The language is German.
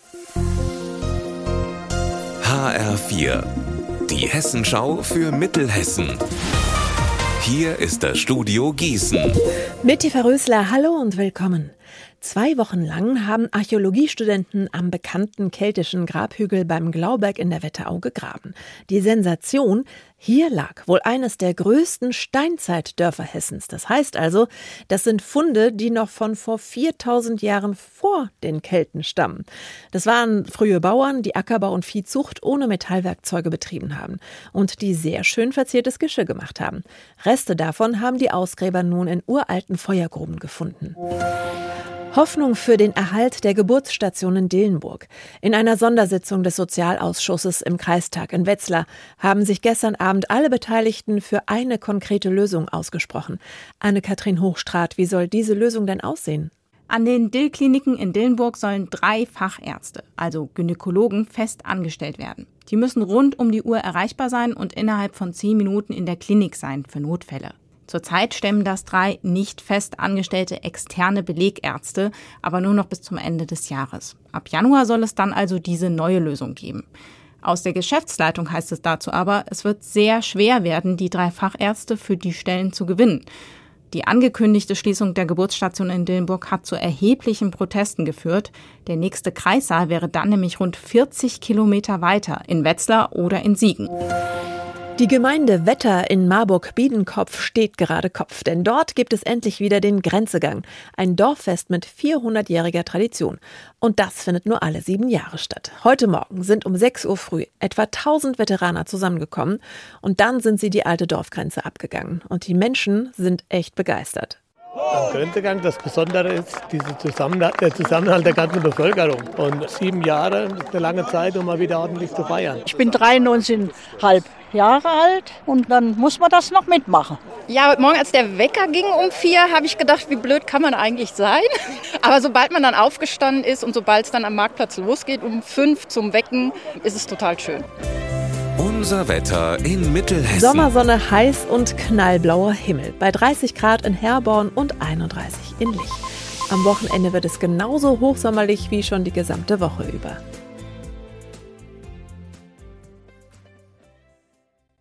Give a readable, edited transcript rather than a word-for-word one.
HR4, die Hessenschau für Mittelhessen. Hier ist das Studio Gießen. Mit Eva Rösler, hallo und willkommen. 2 Wochen lang haben Archäologiestudenten am bekannten keltischen Grabhügel beim Glauberg in der Wetterau gegraben. Die Sensation: hier lag wohl eines der größten Steinzeitdörfer Hessens. Das heißt also, das sind Funde, die noch von vor 4000 Jahren vor den Kelten stammen. Das waren frühe Bauern, die Ackerbau und Viehzucht ohne Metallwerkzeuge betrieben haben und die sehr schön verziertes Geschirr gemacht haben. Reste davon haben die Ausgräber nun in uralten Feuergruben gefunden. Hoffnung für den Erhalt der Geburtsstation in Dillenburg. In einer Sondersitzung des Sozialausschusses im Kreistag in Wetzlar haben sich gestern Abend alle Beteiligten für eine konkrete Lösung ausgesprochen. Anne-Kathrin Hochstraat, wie soll diese Lösung denn aussehen? An den Dill-Kliniken in Dillenburg sollen 3 Fachärzte, also Gynäkologen, fest angestellt werden. Die müssen rund um die Uhr erreichbar sein und innerhalb von 10 Minuten in der Klinik sein für Notfälle. Zurzeit stemmen das 3 nicht fest angestellte externe Belegärzte, aber nur noch bis zum Ende des Jahres. Ab Januar soll es dann also diese neue Lösung geben. Aus der Geschäftsleitung heißt es dazu aber, es wird sehr schwer werden, die 3 Fachärzte für die Stellen zu gewinnen. Die angekündigte Schließung der Geburtsstation in Dillenburg hat zu erheblichen Protesten geführt. Der nächste Kreissaal wäre dann nämlich rund 40 Kilometer weiter, in Wetzlar oder in Siegen. Die Gemeinde Wetter in Marburg-Biedenkopf steht gerade Kopf, denn dort gibt es endlich wieder den Grenzegang, ein Dorffest mit 400-jähriger Tradition. Und das findet nur alle 7 Jahre statt. Heute Morgen sind um 6 Uhr früh etwa 1000 Veteraner zusammengekommen und dann sind sie die alte Dorfgrenze abgegangen. Und die Menschen sind echt begeistert. Am Grenzegang das Besondere ist der Zusammenhalt der ganzen Bevölkerung. Und 7 Jahre ist eine lange Zeit, um mal wieder ordentlich zu feiern. Ich bin 93,5 Jahre alt und dann muss man das noch mitmachen. Ja, heute Morgen, als der Wecker ging um 4, habe ich gedacht, wie blöd kann man eigentlich sein? Aber sobald man dann aufgestanden ist und sobald es dann am Marktplatz losgeht, um 5 zum Wecken, ist es total schön. Unser Wetter in Mittelhessen. Sommersonne, heiß und knallblauer Himmel. Bei 30 Grad in Herborn und 31 in Lich. Am Wochenende wird es genauso hochsommerlich wie schon die gesamte Woche über.